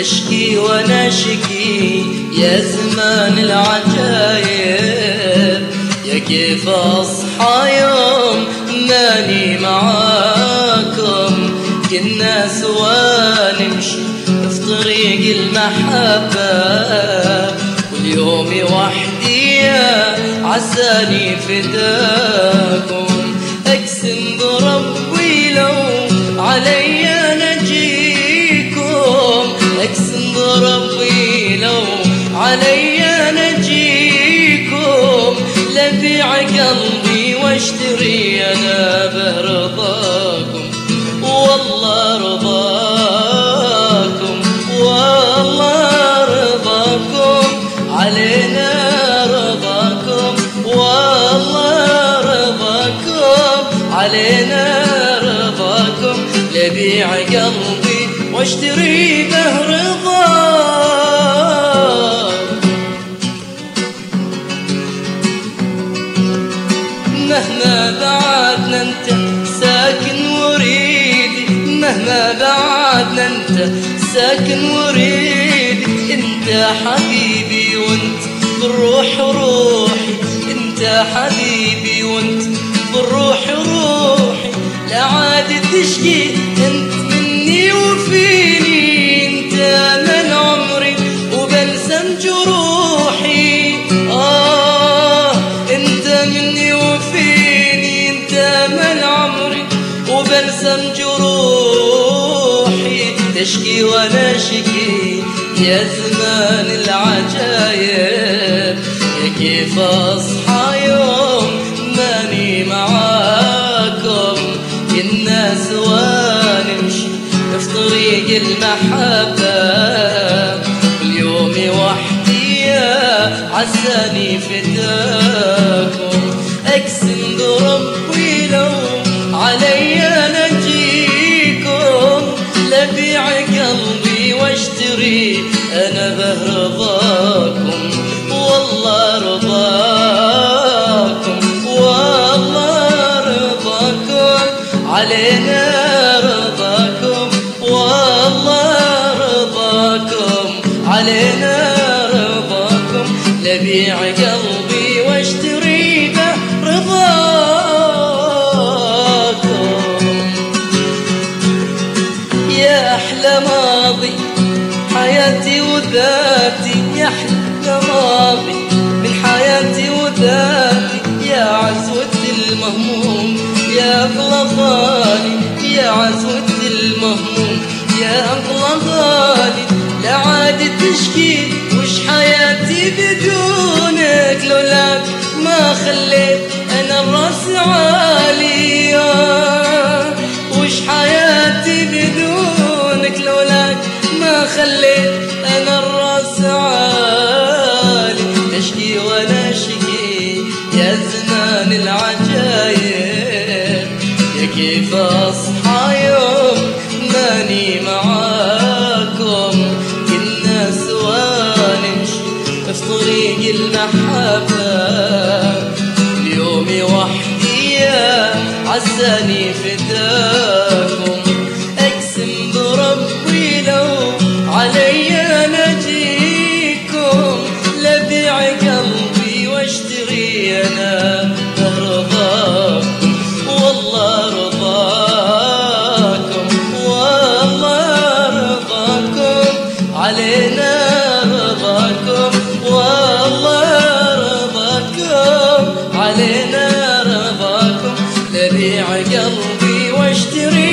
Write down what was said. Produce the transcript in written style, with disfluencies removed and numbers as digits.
تشكي وانا شكي يا زمان العجايب، يا كيف اصحى يوم ماني معاكم، كنا سوا نمشي في طريق المحبة، واليوم وحدي عساني فداكم، اقسم بربي لو علي نجيكم، اقسم بربي لو علي نجيكم، لبيع قلبي واشتري انا برضاكم، والله رضاكم والله رضاكم علينا رضاكم، والله رضاكم علينا رضاكم، لبيع قلبي واشتري به رضاكم. مهما بعدنا انت ساكن وريدي، مهما بعدنا انت ساكن وريدي، انت حبيبي وانت بالروح روحي، انت حبيبي وانت بالروح روحي، لا عاد تشكي انت مني وفيني، انت من عمري وبلسم جروحي، انت مني وفيني، انت من عمري وبلسم جروحي، تشكي وانا شكي يا زمان العجايب، يا كيف اصحى يوم ماني معاكم، كنا سوا نمشي في طريق المحبة، واليوم وحدي عساني فداكم، اقسم بربي لو علي نجيكم، لبيع قلبي واشتري انا برضاكم، والله رضاكم والله رضاكم علينا رضاكم، والله رضاكم علينا رضاكم، لبيع قلبي واشتري به رضاكم. يا احلى ماضي حياتي وذاتي، يا احلى ماضي من حياتي وذاتي، يا عزوة المهموم يا اغلى غالي، يا عزوة المهموم يا اغلى غالي، لا عاد تشكي وش حياتي بدونك، لولاك ما خليت انا الراس عالي، وش حياتي بدونك، لولاك ما خليت انا الراس عالي، تشكي وانا شكي يا زمان العجايب، يا كيف اصحى يوم ماني معاكم، كنا سوا نمشي في طريق المحبة، اليوم وحدي عساني فداكم، اقسم بربي لو علي نجيكم، لبيع قلبي واشتري انا برضاكم، والله رضاكم والله رضاكم علينا رضاكم، والله رضاكم علينا رضاكم، لبيع قلبي واشتري